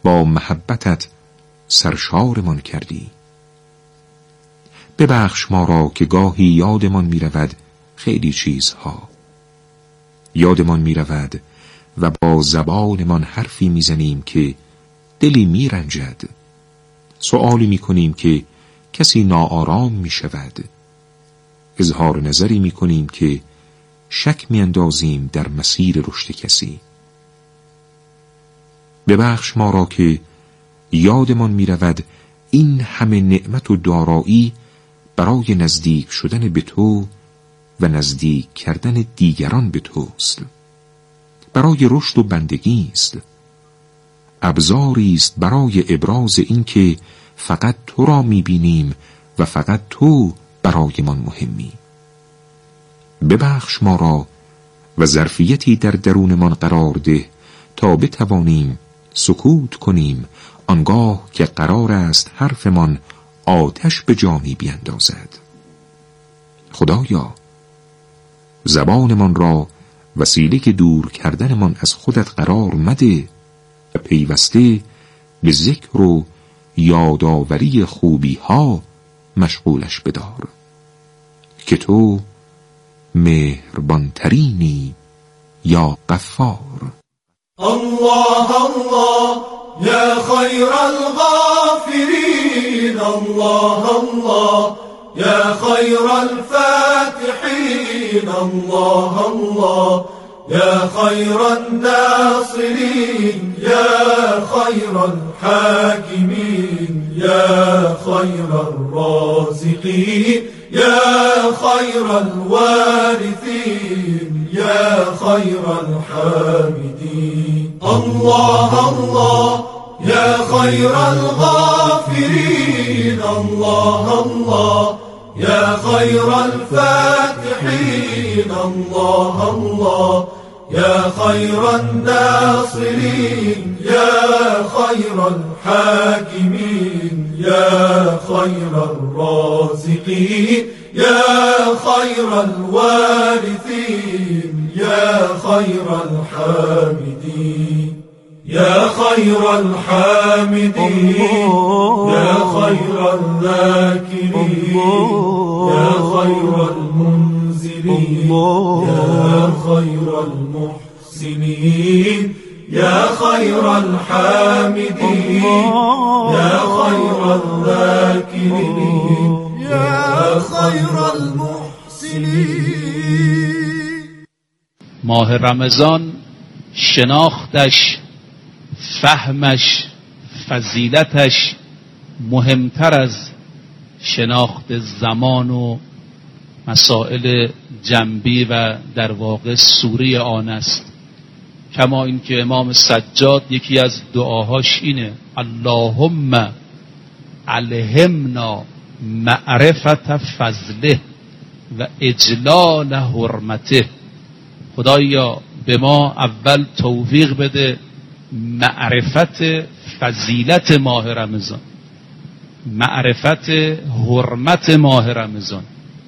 با محبتت سرشارمان کردی. ببخش ما را که گاهی یادمان می رود خیلی چیزها. یادمان می رود و با زبانمان حرفی می زنیم که دلی می رنجد. سؤالی می کنیم که کسی ناآرام می شود. اظهار نظری می کنیم که شک می اندازیم در مسیر رشد کسی. ببخش ما را که یادمان می رود این همه نعمت و دارایی برای نزدیک شدن به تو و نزدیک کردن دیگران به توست. برای رشد و بندگی است. ابزاری است برای ابراز این که فقط تو را می بینیم و فقط تو برایمان مهمی. ببخش ما را و ظرفیتی در درونمان قرار ده تا بتوانیم سکوت کنیم آنگاه که قرار است حرفمان آتش به جانی بیندازد. خدایا، زبانمان را وسیله که دور کردنمان از خودت قرار مده و پیوسته به ذکر و یادآوری خوبی ها مشغولش بدار که تو مهربان ترینی یا غفار. الله الله يا خير الغافرين، الله الله يا خير الفاتحين، الله الله يا خير الناصرين، يا خير الحاكمين، يا خير الرازقين، يا خير الوارثين، يا خير الحامدين. الله الله يا خير الغافرين، الله الله يا خير الفاتحين، الله الله يا خير الناصرين، يا خير الحاكمين، يا خير الرازقين، يا خير الوارثين، يا خير الحامدين، يا خير الحامدين، يا خير الذاكرين، يا خير المنزلين، يا خير المحسنين، يا خير الحامدين، يا خير الذاكرين، يا خير المحسنين. ماه رمضان شناختش، فهمش، فضیلتش مهمتر از شناخت زمان و مسائل جنبی و در واقع سوری آن است. کما اینکه امام سجاد یکی از دعاهاش اینه: اللهم الهمنا معرفت فضله و اجلال حرمته. خدایا به ما اول توفیق بده معرفت فضیلت ماه رمضان، معرفت حرمت ماه رمضان،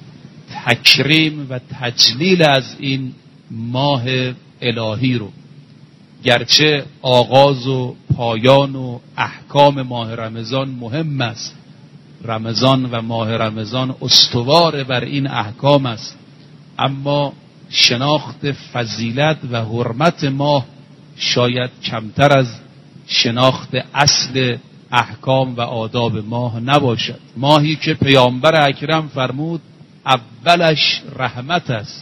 تکریم و تجلیل از این ماه الهی رو. گرچه آغاز و پایان و احکام ماه رمضان مهم است، رمضان و ماه رمضان استوار بر این احکام است، اما شناخت فضیلت و حرمت ماه شاید کمتر از شناخت اصل احکام و آداب ماه نباشد. ماهی که پیامبر اکرم فرمود اولش رحمت است،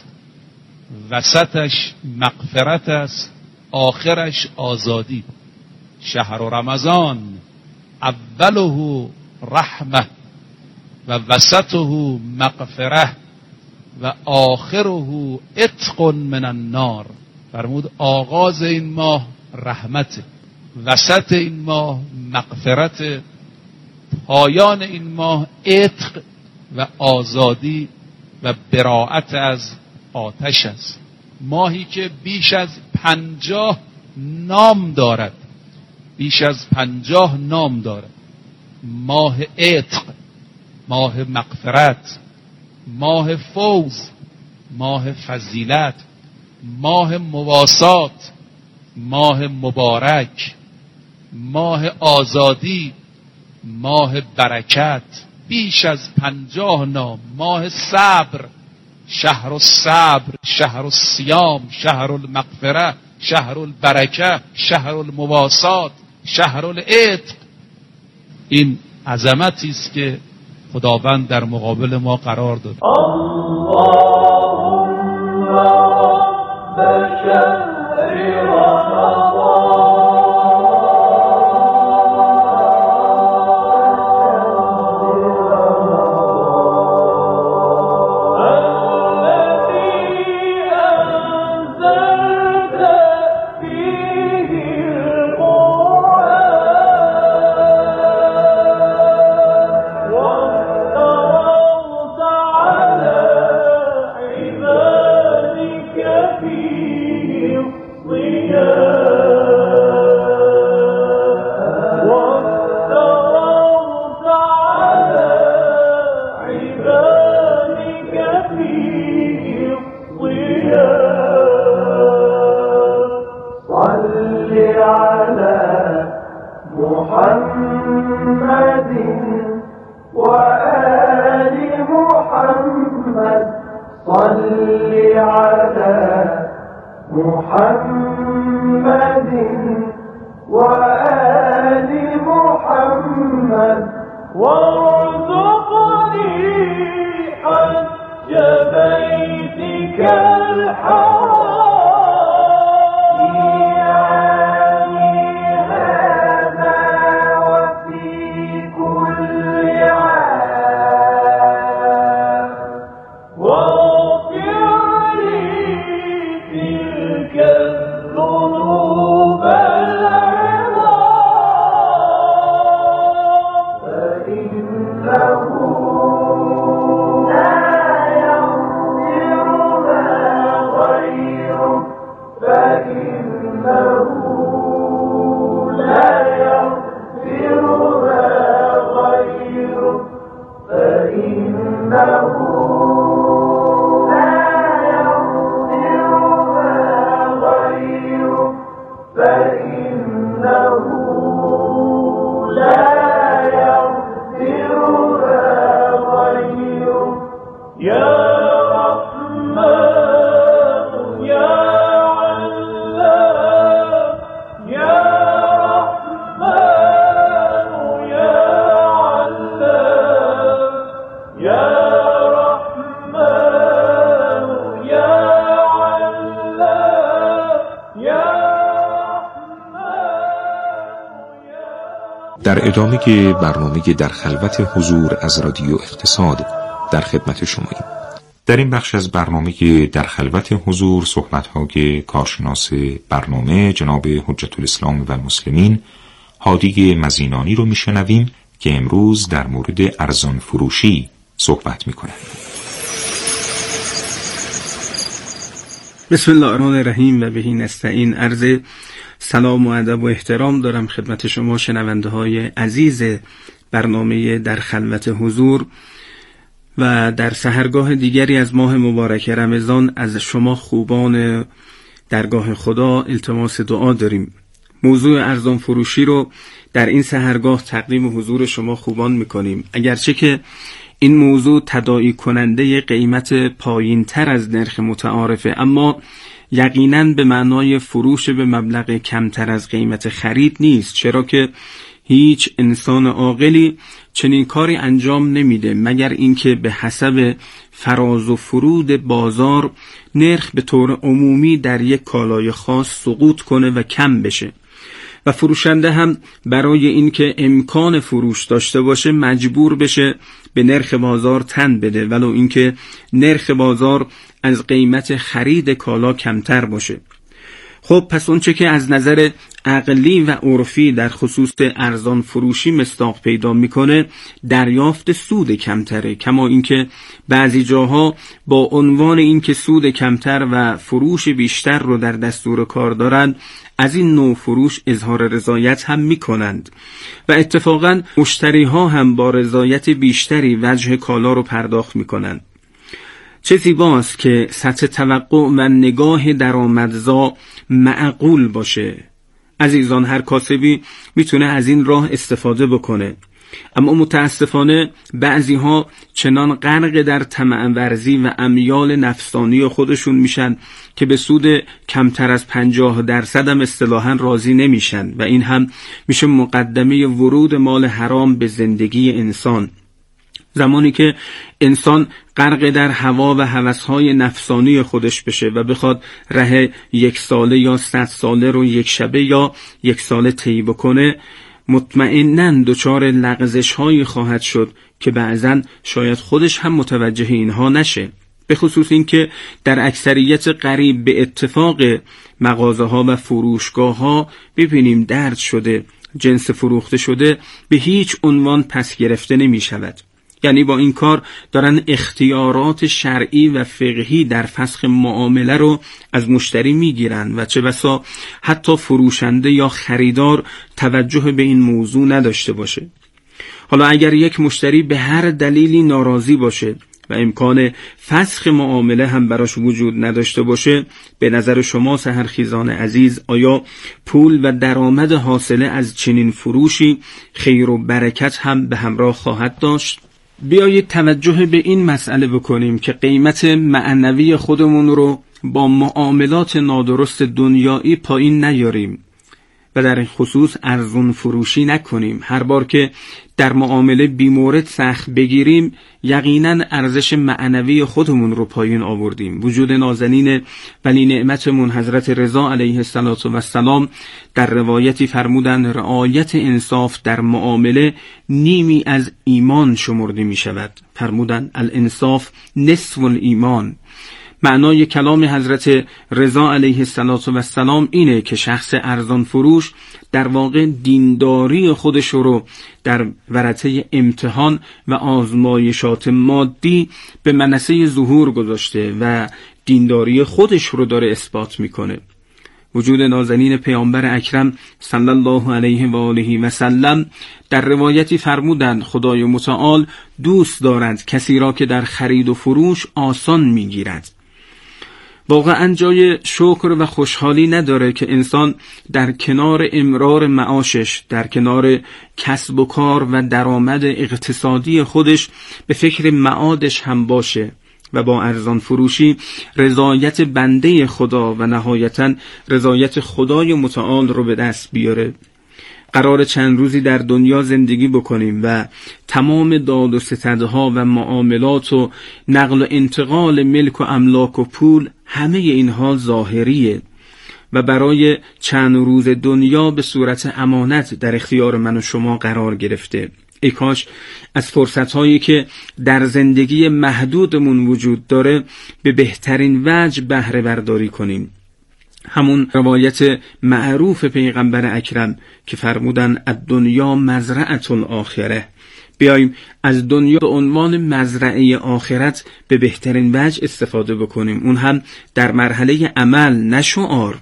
وسطش مغفرت است، آخرش آزادی. شهر رمضان اوله رحمه و وسطه مغفره و آخره عتق من النار. فرمود آغاز این ماه رحمت، وسط این ماه مغفرت، پایان این ماه عتق و آزادی و براءت از آتش است. ماهی که بیش از 50 نام دارد، بیش از 50 نام دارد: ماه عتق، ماه مغفرت، ماه فوز، ماه فضیلت، ماه مواسات، ماه مبارک، ماه آزادی، ماه برکت، بیش از 50 نام، ماه صبر، شهر الصبر، شهر الصیام، شهر المغفره، شهر البرکه، شهر المواسات، شهر العتق. این عظمتی است که خداوند در مقابل ما قرار داد. در ادامه برنامه در خلوت حضور از رادیو اقتصاد در خدمت شماییم. در این بخش از برنامه در خلوت حضور صحبت‌های کارشناس برنامه جناب حجت الاسلام و المسلمین هادی مزینانی رو میشنویم که امروز در مورد ارزان فروشی صحبت میکنند. بسم الله الرحمن الرحیم و بهی نستعین. عرض سلام و ادب و احترام دارم خدمت شما شنونده های عزیز برنامه در خلوت حضور و در سحرگاه دیگری از ماه مبارک رمضان از شما خوبان درگاه خدا التماس دعا داریم. موضوع ارزان فروشی رو در این سحرگاه تقدیم حضور شما خوبان میکنیم. اگرچه که این موضوع تداعی کننده قیمت پایین تر از نرخ متعارفه، اما یقیناً به معنای فروش به مبلغ کمتر از قیمت خرید نیست، چرا که هیچ انسان عاقلی چنین کاری انجام نمیده مگر اینکه به حسب فراز و فرود بازار نرخ به طور عمومی در یک کالای خاص سقوط کنه و کم بشه و فروشنده هم برای اینکه امکان فروش داشته باشه مجبور بشه به نرخ بازار تن بده، ولو اینکه نرخ بازار از قیمت خرید کالا کمتر باشه. خب پس اونچه که از نظر عقلی و عرفی در خصوص ارزان فروشی مصداق پیدا میکنه دریافت سود کمتره، کما اینکه بعضی جاها با عنوان اینکه سود کمتر و فروش بیشتر رو در دستور کار دارند از این نوع فروش اظهار رضایت هم میکنند و اتفاقا مشتری ها هم با رضایت بیشتری وجه کالا رو پرداخت میکنند. چه زیباست که سطح توقع و نگاه درآمدزا معقول باشه عزیزان، هر کاسبی میتونه از این راه استفاده بکنه، اما متاسفانه بعضی ها چنان غرق در طمع ورزی و امیال نفسانی خودشون میشن که به سود کمتر از 50% هم اصطلاحاً راضی نمیشن و این هم میشه مقدمه ورود مال حرام به زندگی انسان. زمانی که انسان غرق در هوا و هوسهای نفسانی خودش بشه و بخواد ره 1 ساله یا 100 ساله رو 1 شبه یا 1 ساله طی بکنه، مطمئناً دچار لغزش‌هایی خواهد شد که بعضاً شاید خودش هم متوجه اینها نشه. به خصوص این که در اکثریت قریب به اتفاق مغازه‌ها و فروشگاه‌ها ببینیم درج شده، جنس فروخته شده به هیچ عنوان پس گرفته نمی شود. یعنی با این کار دارن اختیارات شرعی و فقهی در فسخ معامله رو از مشتری میگیرن و چه بسا حتی فروشنده یا خریدار توجه به این موضوع نداشته باشه. حالا اگر یک مشتری به هر دلیلی ناراضی باشه و امکان فسخ معامله هم براش وجود نداشته باشه، به نظر شما سحرخیزان عزیز، آیا پول و درآمد حاصله از چنین فروشی خیر و برکت هم به همراه خواهد داشت؟ بیایید توجه به این مسئله بکنیم که قیمت معنوی خودمون رو با معاملات نادرست دنیایی پایین نیاریم و در این خصوص ارزون فروشی نکنیم. هر بار که در معامله بیمورد سخت بگیریم، یقیناً ارزش معنوی خودمون رو پایین آوردیم. وجود نازنین ولی نعمتمون حضرت رضا علیه السلام در روایتی فرمودند رعایت انصاف در معامله نیمی از ایمان شمرده می شود. فرمودند الانصاف نصف الایمان. معنای کلام حضرت رضا علیه السلام اینه که شخص ارزان فروش در واقع دینداری خودش رو در ورطه امتحان و آزمایشات مادی به منصه ظهور گذاشته و دینداری خودش رو داره اثبات میکنه. وجود نازنین پیامبر اکرم صلی الله علیه و آله و سلم در روایتی فرمودند خدای متعال دوست دارد کسی را که در خرید و فروش آسان میگیرد. واقعا جای شکر و خوشحالی نداره که انسان در کنار امرار معاشش، در کنار کسب و کار و درآمد اقتصادی خودش به فکر معادش هم باشه و با ارزان فروشی رضایت بنده خدا و نهایتاً رضایت خدای متعال رو به دست بیاره. قرار چند روزی در دنیا زندگی بکنیم و تمام داد و ستدها و معاملات و نقل و انتقال ملک و املاک و پول، همه اینها ظاهریه و برای چند روز دنیا به صورت امانت در اختیار من و شما قرار گرفته. ای کاش از فرصتهایی که در زندگی محدودمون وجود داره به بهترین وجه بهره برداری کنیم. همون روایت معروف پیغمبر اکرم که فرمودن الدنیا مزرعة الاخره، بیاییم از دنیا به عنوان مزرعه آخرت به بهترین وجه استفاده بکنیم، اون هم در مرحله عمل نه شعار.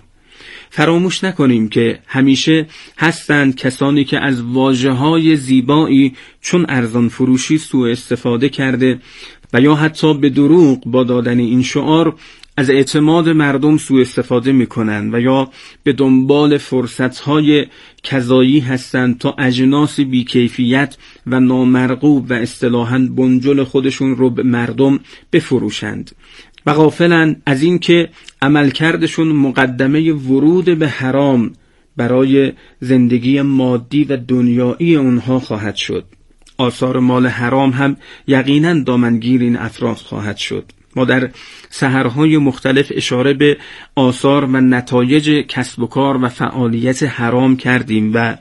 فراموش نکنیم که همیشه هستند کسانی که از واژه‌های زیبایی چون ارزان فروشی سوء استفاده کرده و یا حتی به دروغ با دادن این شعار از اعتماد مردم سوء استفاده میکنن و یا به دنبال فرصتهای کذایی هستند تا اجناس بیکیفیت و نامرغوب و اصطلاحاً بنجل خودشون رو به مردم بفروشند و غافلن از این که عملکردشون مقدمه ورود به حرام برای زندگی مادی و دنیایی اونها خواهد شد. آثار مال حرام هم یقیناً دامنگیر این افراد خواهد شد. ما در سحرهای مختلف اشاره به آثار و نتایج کسب و کار و فعالیت حرام کردیم و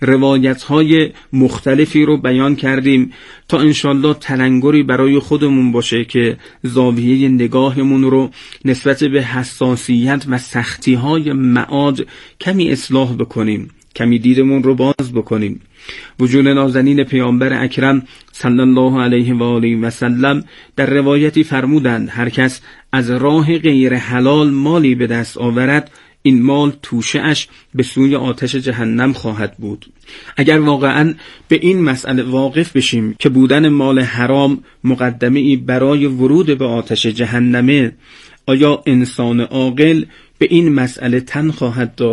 روایتهای مختلفی رو بیان کردیم تا انشالله تلنگری برای خودمون باشه که زاویه نگاهمون رو نسبت به حساسیت و سختیهای معاد کمی اصلاح بکنیم، کمی دیدمون رو باز بکنیم. وجود نازنین پیامبر اکرم صلی الله علیه و آله و سلم در روایتی فرمودند هر کس از راه غیر حلال مالی به دست آورد، این مال توشه‌اش به سوی آتش جهنم خواهد بود. اگر واقعاً به این مسئله واقف بشیم که بودن مال حرام مقدمه‌ای برای ورود به آتش جهنمه، آیا انسان عاقل به این مسئله تن خواهد داد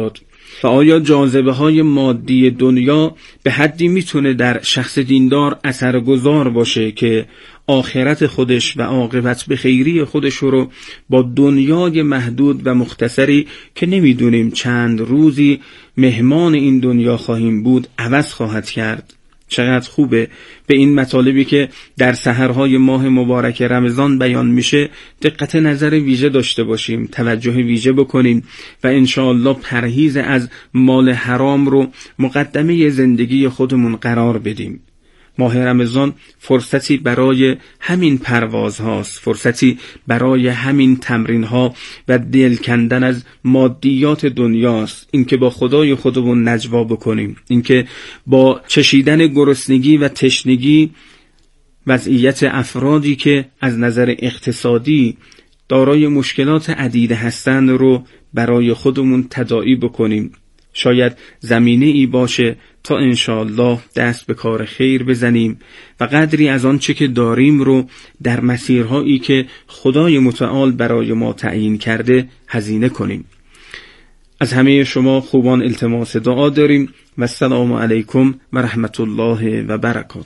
و آیا جاذبه های مادی دنیا به حدی میتونه در شخص دیندار اثرگذار باشه که آخرت خودش و عاقبت به خیری خودش رو با دنیای محدود و مختصری که نمیدونیم چند روزی مهمان این دنیا خواهیم بود عوض خواهد کرد؟ چقدر خوبه به این مطالبی که در سحرهای ماه مبارک رمضان بیان میشه دقت نظر ویژه داشته باشیم، توجه ویژه بکنیم و انشاءالله پرهیز از مال حرام رو مقدمه زندگی خودمون قرار بدیم. ماه رمضان فرصتی برای همین پرواز هاست، فرصتی برای همین تمرین ها و دل کندن از مادیات دنیاست. اینکه با خدای خودمون نجوا بکنیم، اینکه با چشیدن گرسنگی و تشنگی وضعیت افرادی که از نظر اقتصادی دارای مشکلات عدیده هستند رو برای خودمون تداعی بکنیم. شاید زمینه ای باشه تا انشاءالله دست به کار خیر بزنیم و قدری از آنچه که داریم رو در مسیرهایی که خدای متعال برای ما تعیین کرده هزینه کنیم. از همه شما خوبان التماس دعا داریم و السلام علیکم و رحمت الله و برکاته.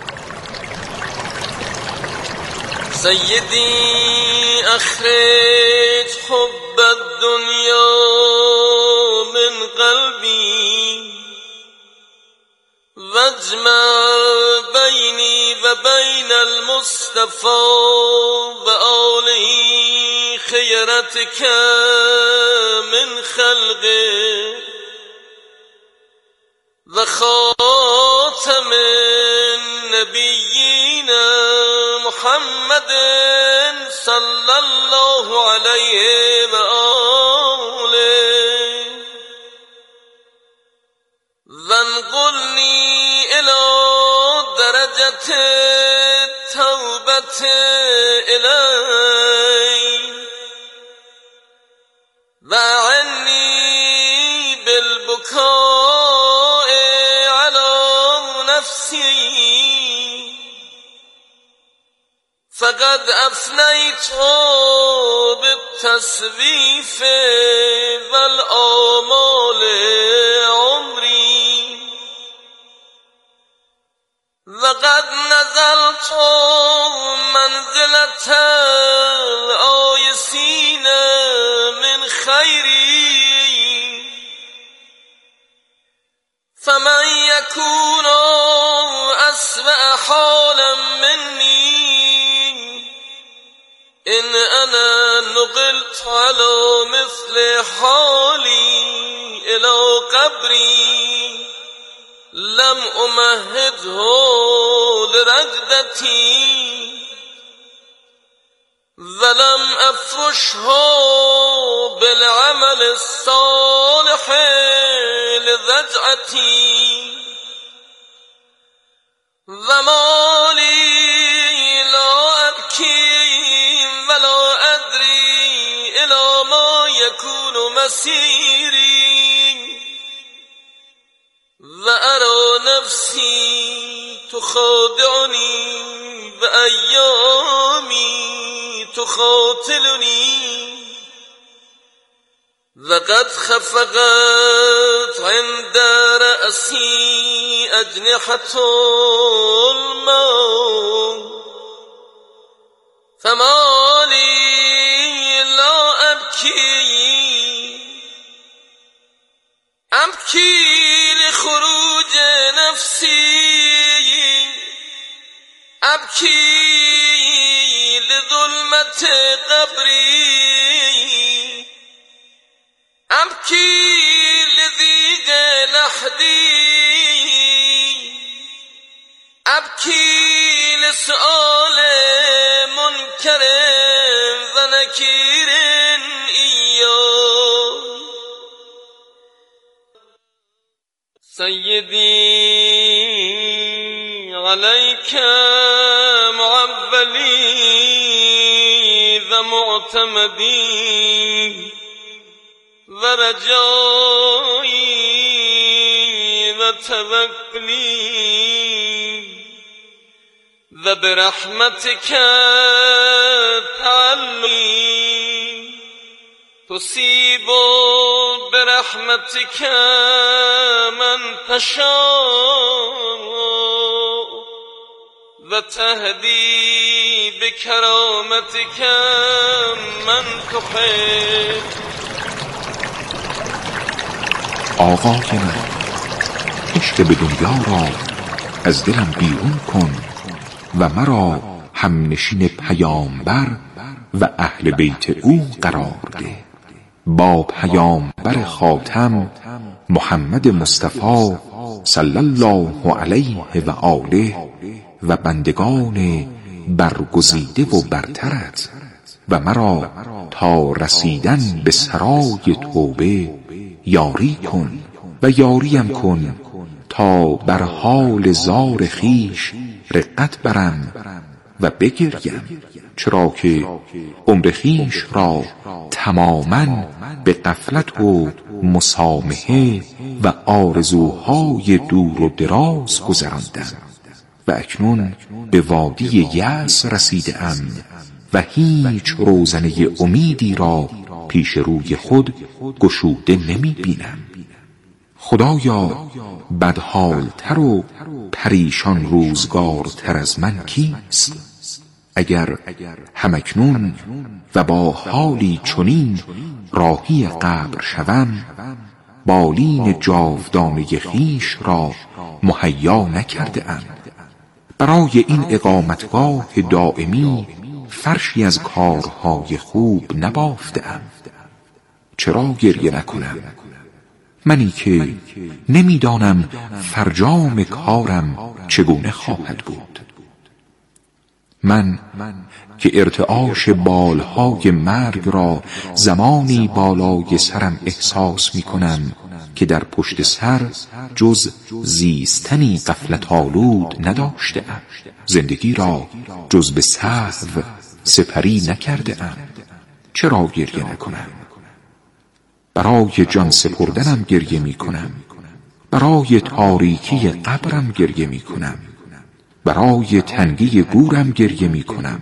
سیدی اخرج حب الدنیا من قلبی واجمع بینی و بین المصطفى و آله خیرتک من خلقه و خاتم النبیین محمد صلی الله علیه و آله وانقلنی الى درجة توبة الی وعنی بالبکاء على نفسی فقد افنیت بالتسویف والآمال عمری وقد نزلت منزلة الآیسین من خیری فمن یکون اسوأ حالا منی ان انا نقلت على مثل حالی الى قبری لم امهده لرقدتی ولم افرشه بالعمل الصالح لذجعتی وما لی لا ابکی ولا ادری الى ما یکون مسیری و ارى نفسی تخادعنی و ایامی تخاتلنی وقد خفقت عند رأسی اجنحة الموت فما لی لا ابکی لخروج نفسی ابکی لظلمت قبری ابکی لضیق لحدی ابکی لسؤال منکر و نکیر ایاه سیدی علیک معولی و معتمدی و رجایی و توکلی و برحمتک تعلقی تصيب برحمتك من تشاء وتهدي بكرامتك من تحب. آقای من، عشق به دنیا را از دلم بیرون کن و مرا همنشین پیامبر و اهل بیت او قرار ده. با پیامبر خاتم محمد مصطفی صلی الله علیه و آله و بندگان برگزیده و برترت و مرا تا رسیدن به سرای توبه یاری کن و یاریم کن تا بر حال زار خیش رقت برم و بگریم، چرا که عمر خیش را تماما به غفلت و مسامحه و آرزوهای دور و دراز گذراندم و اکنون به وادی یأس رسیده ام و هیچ روزنه امیدی را پیش روی خود گشوده نمی بینم. خدایا، بدحالتر و پریشان روزگارتر از من کیست؟ اگر همکنون و با حالی چنین راهی قبر شوم، بالین جاودانه خیش را مهیا نکرده ام. برای این اقامتگاه دائمی فرشی از کارهای خوب نبافته ام. چرا گریه نکنم؟ منی که نمیدانم فرجام کارم چگونه خواهد بود. من که ارتعاش بالهای مرگ را زمانی بالای سرم احساس می کنم که در پشت سر جز زیستنی غفلت آلود نداشته ام. زندگی را جز به سهو سپری نکرده ام. چرا گریه نکنم؟ برای جان سپردنم گریه می کنم. برای تاریکی قبرم گریه می کنم. برای تنگی گورم گریه می کنم.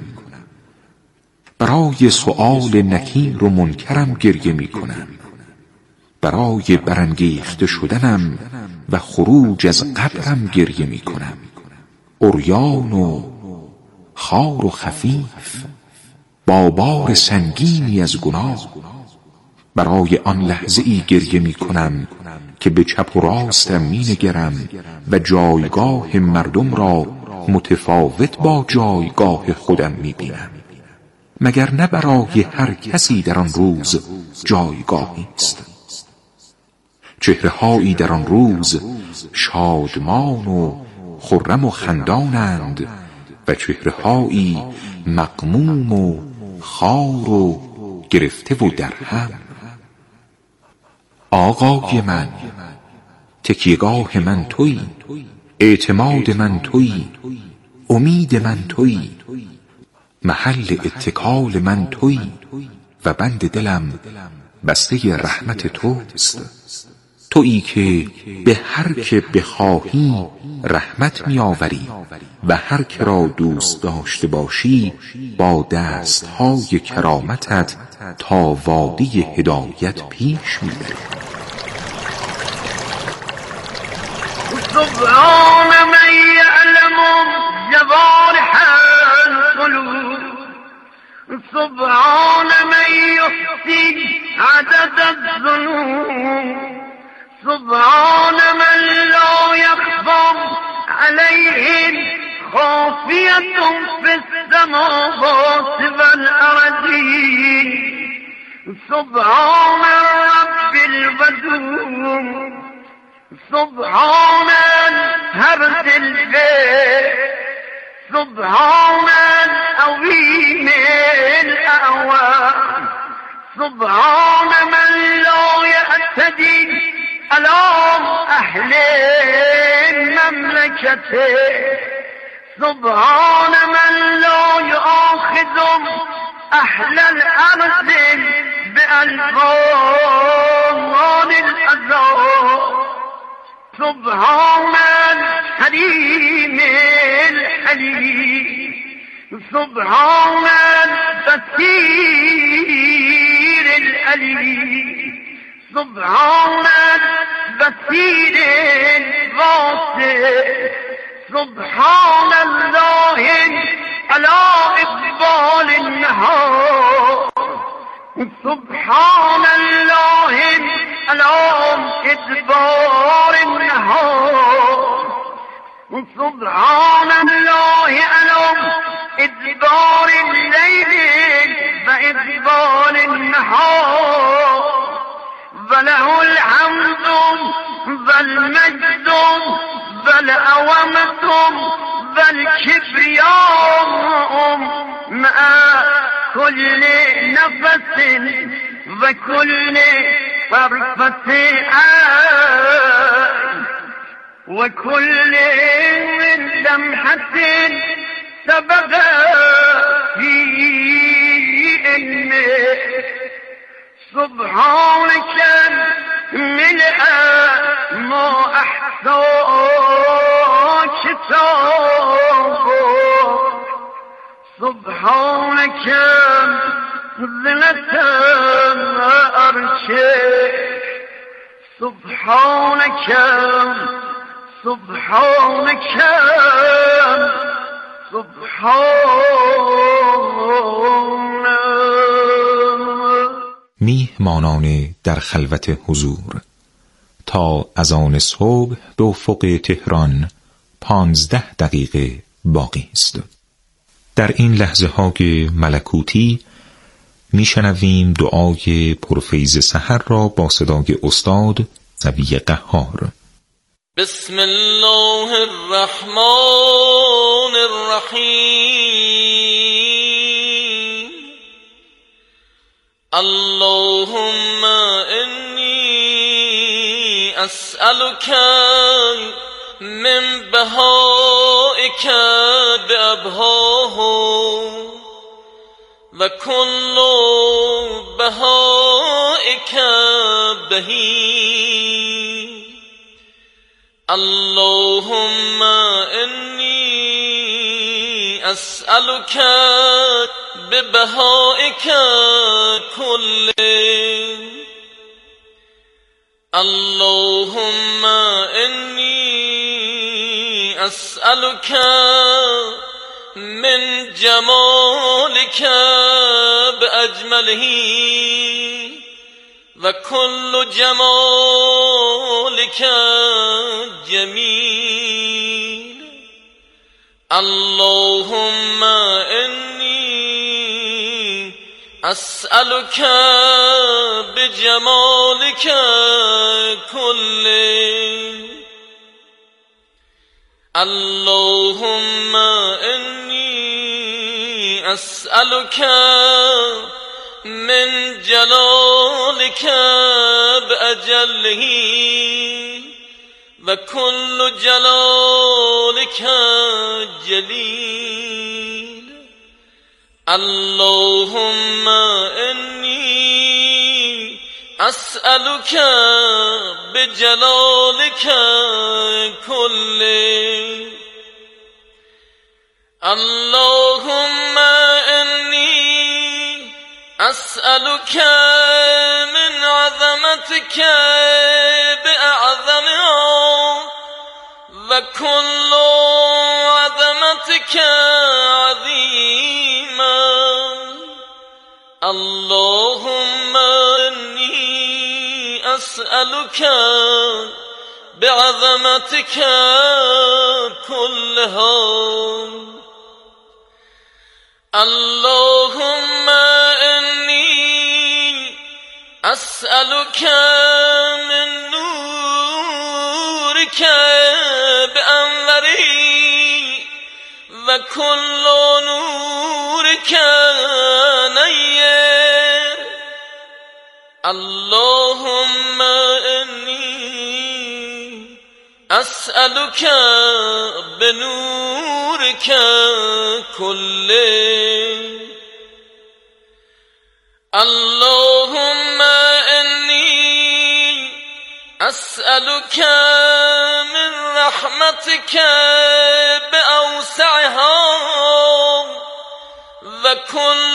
برای سؤال نکیر و منکرم گریه می کنم. برای برانگیخته شدنم و خروج از قبرم گریه می کنم. عریان و خوار و خفیف با بار سنگینی از گناه. برای آن لحظه ای گریه می کنم که به چپ و راستم می نگرم و جایگاه مردم را متفاوت با جایگاه خودم می بینم. مگر نه برای هر کسی در آن روز جایگاهی است؟ چهره‌هایی در آن روز شادمان و خرم و خندانند و چهره‌هایی مغموم و خار و گرفته و درهم. آقای من، تکیهگاه من تویی، اعتماد من تویی، امید من تویی، محل اتکال من تویی و بند دلم بسته رحمت توست. تویی که به هر که بخواهی رحمت می آوری و هر که را دوست داشته باشی با دستهای کرامتت تا وادی هدایت پیش می بری. سبحان من يعلم جوارح القلوب، سبحان من يحصي عدد الذنوب، سبحان من لا يخفى عليه خافية في السماوات والأرضين، سبحان رب الودود، سبحان هرز البيت، سبحان العظيم الأعوام، سبحان من لا يعتدي على أهل مملكته، سبحان من لا يؤاخذ أهل الأرض بألفان العذاب، سبحان الحليم الحليم، سبحان البصير العلي سبحان البصير الواسع سبحان الله على إقبال النهار سبحان الله على إدبار النهار سبحان الله على إدبار الليل وإدبار النهار وله الحمد والمجد والعظمة والكبرياء مع كل نفس وكل طرفة عين وكل لمحة سبق في علمه سبحانك ملء ما أحصى كتابه سبحانك ذلة عرشك سبحانك سبحانك میهمانان در خلوت حضور تا اذان صبح به افق تهران 15 دقیقه باقی است. در این لحظه های ملکوتی میشنویم دعای پرفیض سحر را با صدای استاد زوی قهار. بسم الله الرحمن الرحیم اللهم انی اسألك من بهائك بأبهاه و كل بهائك بهی اللهم انی اسألك ببهائك كله اللهم انی اسألك من جمالك بأجمله و كل جمالك جمیل اللهم انی اسألك بجمالك كله اللهم انی اسألك من جلالك بأجله و كل جلالك جلیل اللهم انی اسألك بجلالك كله اللهم انی اسألك من عظمتك بأعظمها و كل عظمتك عظيما اللهم انی اسألك بعظمتك كلها اللهم انی اسألك من نورك بأنوره و كل نورك نیر اللهم انی اسألك بنورك كله اللهم انی اسألك من رحمتك بأوسعها و كل